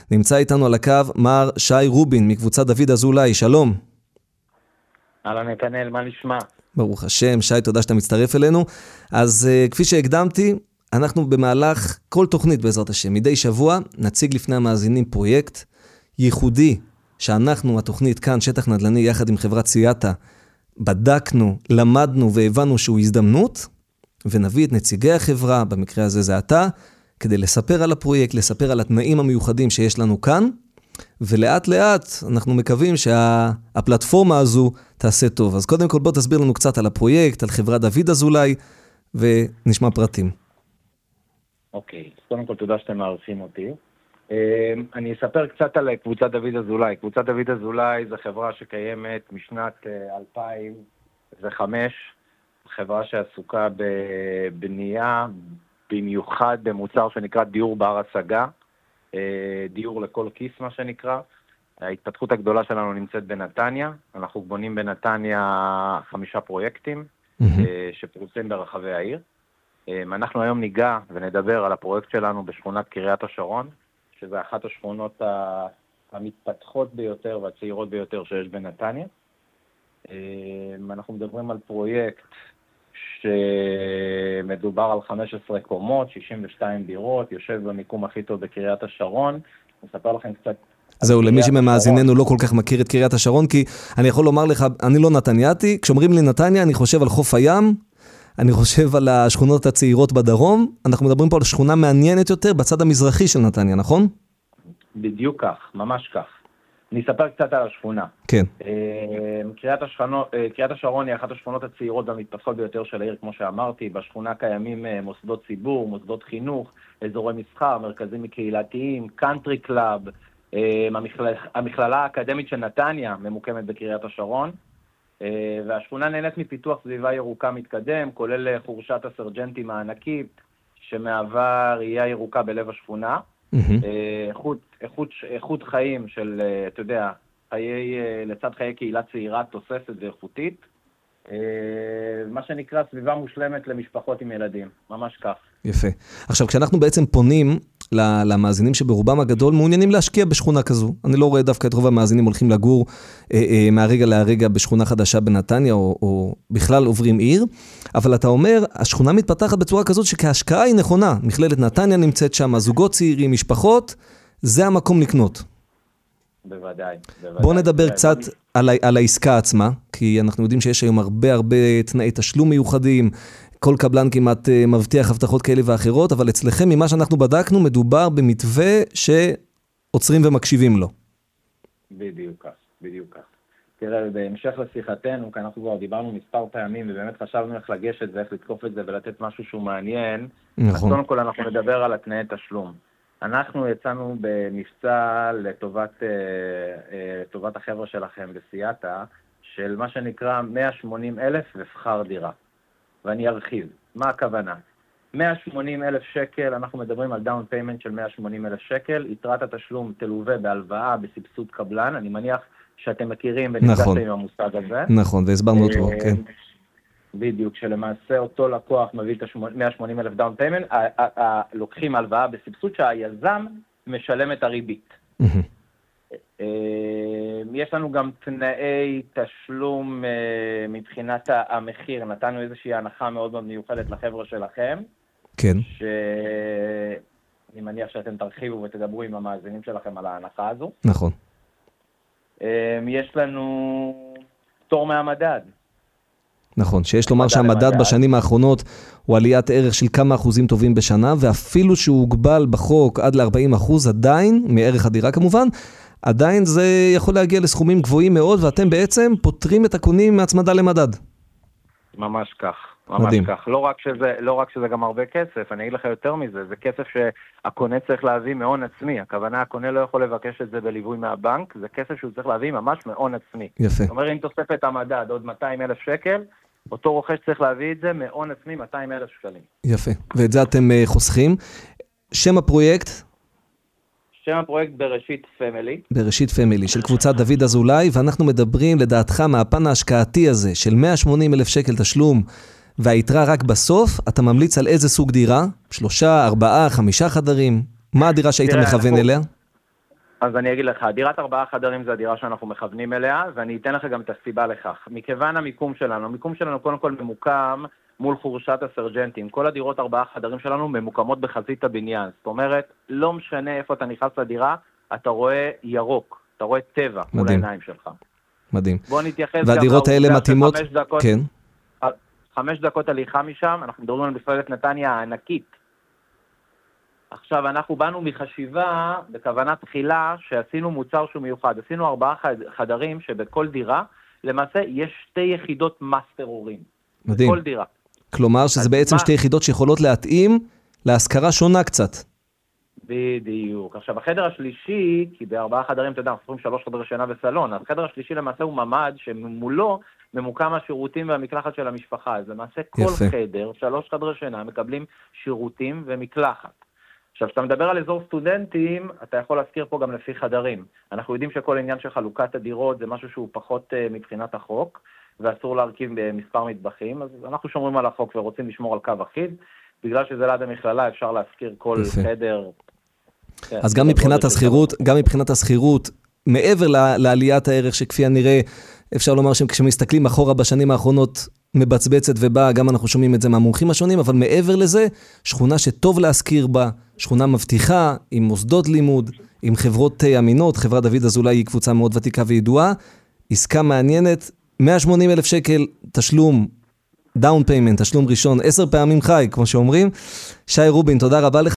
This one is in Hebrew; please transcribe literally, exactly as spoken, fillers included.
נמצא איתנו על הקו מר שי רובין מקבוצת דוד אזולאי, שלום. אהלן נתנאל, מה נשמע? ברוך השם, שי, תודה שאתה מצטרף אלינו. אז uh, כפי שהקדמתי, אנחנו במהלך כל תוכנית בעזרת השם, מדי שבוע נציג לפני המאזינים פרויקט ייחודי, שאנחנו, התוכנית כאן, שטח נדל"ני, יחד עם חברת סיאטה, בדקנו, למדנו והבנו שהוא הזדמנות, ונביא את נציגי החברה, במקרה הזה זה אתה, כדי לספר על הפרויקט, לספר על התנאים המיוחדים שיש לנו כאן, ולאט לאט אנחנו מקווים שהפלטפורמה הזו תעשה טוב. אז קודם כל בוא תסביר לנו קצת על הפרויקט, על חברת דוד אזולאי, ונשמע פרטים. אוקיי, קודם כל תודה שאתם מערכים אותי. אני אספר קצת על קבוצת דוד אזולאי. קבוצת דוד אזולאי זו חברה שקיימת משנת אלפיים וחמש, חברה שעסוקה בבנייה, במיוחד במוצר שנקרא דיור בר השגה, דיור לכל כיס מה שנקרא. ההתפתחות הגדולה שלנו נמצאת בנתניה, אנחנו בונים בנתניה חמישה פרויקטים mm-hmm. שפרוסים ברחבי העיר. אנחנו היום ניגע ונדבר על הפרויקט שלנו בשכונת קריית השרון, שזה אחת השכונות המתפתחות ביותר והצעירות ביותר שיש בנתניה. אנחנו מדברים על פרויקט שמדובר על חמש עשרה קומות, שישים ושתיים דירות, יושב במיקום הכי טוב בקריית השרון. אני אספר לכם קצת... זהו, למי שמאזיננו לא כל כך מכיר את קריית השרון, כי אני יכול לומר לך, אני לא נתניאתי, כשאומרים לי נתניה, אני חושב על חוף הים, אני חושב על השכונות הצעירות בדרום, אנחנו מדברים פה על שכונה מעניינת יותר בצד המזרחי של נתניה, נכון? בדיוק כך, ממש כך. אני אספר קצת על השכונה. כן. קריית השכונות, קריית השרון היא אחת השכונות הצעירות והמתפתחות ביותר של העיר, כמו שאמרתי. בשכונה קיימים מוסדות ציבור, מוסדות חינוך, אזורי מסחר, מרכזים קהילתיים, קאנטרי קלאב. המכללה האקדמית של נתניה ממוקמת בקריית השרון. והשכונה נהנית מפיתוח סביבה ירוקה מתקדם, כולל חורשת הסרג'נטים הענקית, שמהווה ראייה ירוקה בלב השכונה. איכות, איכות, איכות חיים של, אתה יודע, חיי, לצד חיי קהילה צעירה תוססת ואיכותית, מה שנקרא סביבה מושלמת למשפחות עם ילדים, ממש כך. יפה. עכשיו, כשאנחנו בעצם פונים למאזינים שברובם הגדול מעוניינים להשקיע בשכונה כזו, אני לא רואה דווקא את רוב המאזינים הולכים לגור אה, אה, מהרגע להרגע בשכונה חדשה בנתניה, או, או בכלל עוברים עיר, אבל אתה אומר, השכונה מתפתחת בצורה כזאת שכהשקעה היא נכונה, מכללת נתניה נמצאת שם, זוגות צעירים, משפחות, זה המקום לקנות. בוודאי, בוודאי. בוא נדבר קצת על, על העסקה עצמה, כי אנחנו יודעים שיש היום הרבה הרבה תנאי תשלום מיוחדים, כל קבלן כמעט מבטיח הבטחות כאלה ואחרות, אבל אצלכם ממה שאנחנו בדקנו מדובר במתווה שעוצרים ומקשיבים לו. בדיוק כך, בדיוק כך. תראה, בהמשך לשיחתנו, כי אנחנו כבר דיברנו מספר פעמים, ובאמת חשבנו איך לגשת ואיך לתקוף את זה ולתת משהו שהוא מעניין. נכון. אז קודם כל אנחנו נדבר על התנאי תשלום. אנחנו יצאנו במבצע לטובת, לטובת החבר'ה שלכם בסיאטה, של מה שנקרא מאה ושמונים אלף ושכר דירה. ואני ארחיב. מה הכוונה? מאה ושמונים אלף שקל, אנחנו מדברים על דאון פיימנט של מאה ושמונים אלף שקל, יתרת התשלום תלווה בהלוואה בסבסוד קבלן, אני מניח שאתם מכירים ונפגשתם עם המושג הזה. נכון, והסברנו אותו, כן. בדיוק, שלמעשה אותו לקוח מביא את מאה ושמונים אלף דאון פיימנט, לוקחים הלוואה בסבסוד שהיזם משלם את הריבית. יש לנו גם תנאי תשלום מבחינת המחיר, נתנו איזושהי הנחה מאוד מאוד מיוחדת לחבר'ה שלכם. כן. שאני מניח שאתם תרחיבו ותדברו עם המאזינים שלכם על ההנחה הזו. נכון. יש לנו פטור מהמדד. נכון, שיש לומר שהמדד בשנים האחרונות הוא עליית ערך של כמה אחוזים טובים בשנה, ואפילו שהוא הוגבל בחוק עד ל-ארבעים אחוז עדיין, מערך הדירה כמובן, עדיין זה יכול להגיע לסכומים גבוהים מאוד, ואתם בעצם פותרים את הקונים מהצמדה למדד. ממש כך, ממש מדהים. כך. לא רק שזה, לא רק שזה גם הרבה כסף, אני אגיד לך יותר מזה, זה כסף שהקונה צריך להביא מהון עצמי. הכוונה, הקונה לא יכול לבקש את זה בליווי מהבנק, זה כסף שהוא צריך להביא ממש מהון עצמי. יפה. זאת אומרת, אם תוספת המדד עוד מאתיים אלף שקל, אותו רוכש צריך להביא את זה מהון עצמי מאתיים אלף שקלים. יפה, ואת זה אתם חוסכים. שם הפרויקט? שם הפרויקט בראשית פמילי. בראשית פמילי, של קבוצת דוד אזולאי, ואנחנו מדברים לדעתך מהפן ההשקעתי הזה, של מאה ושמונים אלף שקל תשלום, והיתרה רק בסוף, אתה ממליץ על איזה סוג דירה? שלושה, ארבעה, חמישה חדרים? מה הדירה שהיית מכוון אליה? אז אני אגיד לך, דירת ארבעה חדרים זה הדירה שאנחנו מכוונים אליה, ואני אתן לך גם את הסיבה לכך. מכיוון המיקום שלנו, המיקום שלנו קודם כל ממוקם מול חורשת הסרג'נטים. כל הדירות ארבעה חדרים שלנו ממוקמות בחזית הבניין. זאת אומרת, לא משנה איפה אתה נכנס לדירה, אתה רואה ירוק, אתה רואה טבע מול העיניים שלך. מדהים. בוא נתייחס והדירות האלה מתאימות? דקות, כן. חמש דקות הליכה משם, אנחנו מדברים על מכללת נתניה הענקית. עכשיו, אנחנו באנו מחשיבה, בכוונה תחילה, שעשינו מוצר שהוא מיוחד. עשינו ארבעה חדרים שבכל דירה, למעשה יש שתי יחידות מאסטר הורים. מדהים. בכל דירה. כלומר, שזה בעצם מה... שתי יחידות שיכולות להתאים להשכרה שונה קצת. בדיוק. עכשיו, החדר השלישי, כי בארבעה חדרים, אתה יודע, אנחנו סופרים שלוש חדרי שינה וסלון, אז החדר השלישי למעשה הוא ממ"ד, שמולו ממוקם השירותים והמקלחת של המשפחה. אז למעשה כל יפה. חדר, שלוש חדרי שינה, מקבלים שירותים ומקלחת. עכשיו, כשאתה מדבר על אזור סטודנטים, אתה יכול להזכיר פה גם לפי חדרים. אנחנו יודעים שכל עניין של חלוקת הדירות זה משהו שהוא פחות uh, מבחינת החוק, ואסור להרכיב במספר מטבחים, אז אנחנו שומרים על החוק ורוצים לשמור על קו אחיד, בגלל שזה ליד המכללה אפשר להזכיר כל יפה. חדר. אז גם מבחינת הסחירות, גם מבחינת הסחירות, מעבר לעליית הערך שכפי הנראה, אפשר לומר שכשמסתכלים אחורה בשנים האחרונות, מבצבצת ובאה, גם אנחנו שומעים את זה מהמומחים השונים, אבל מעבר לזה, שכונה שטוב להזכיר בה, שכונה מבטיחה, עם מוסדות לימוד, עם חברות אמינות, חברת דוד אזולאי היא קבוצה מאוד ותיקה וידועה, עסקה מעניינת, מאה ושמונים אלף שקל תשלום, דאון פיימנט, תשלום ראשון, עשר פעמים חי, כמו שאומרים. שי רובין, תודה רבה לך.